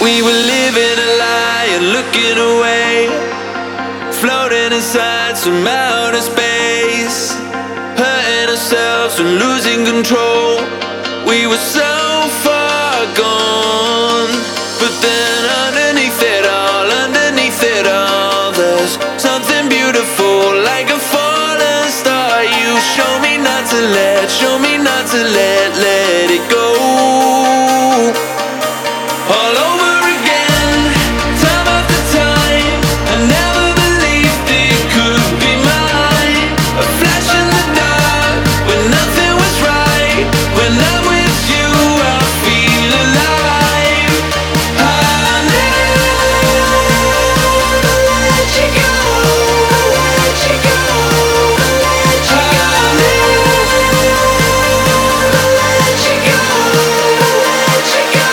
We were living a lie and looking away, floating inside some outer space, hurting ourselves and losing control. We were so far gone, but then underneath it all, there's something beautiful like a fallen star. You show me not to let it go. All over again, time after time. I never believed it could be mine. A flash in the dark when nothing was right. When I'm with you, I feel alive. I'll never let you go. Let you go. Let you go. I'll never let you go. Let you go.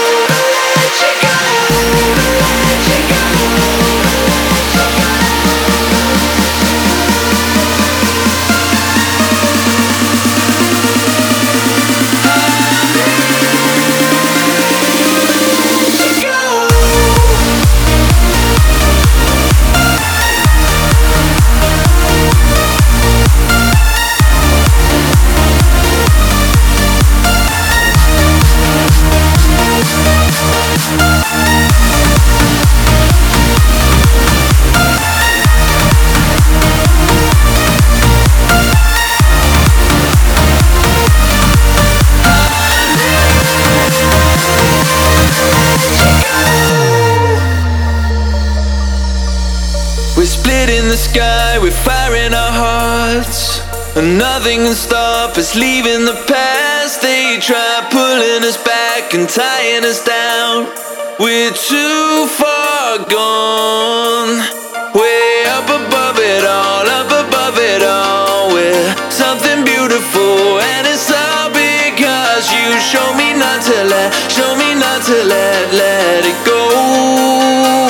We're split in the sky, we're firing our hearts, and nothing can stop us leaving the past. They try pulling us back and tying us down. We're too far gone, way up above it all, up above it all. We're something beautiful, and it's all because you show me not to let it go.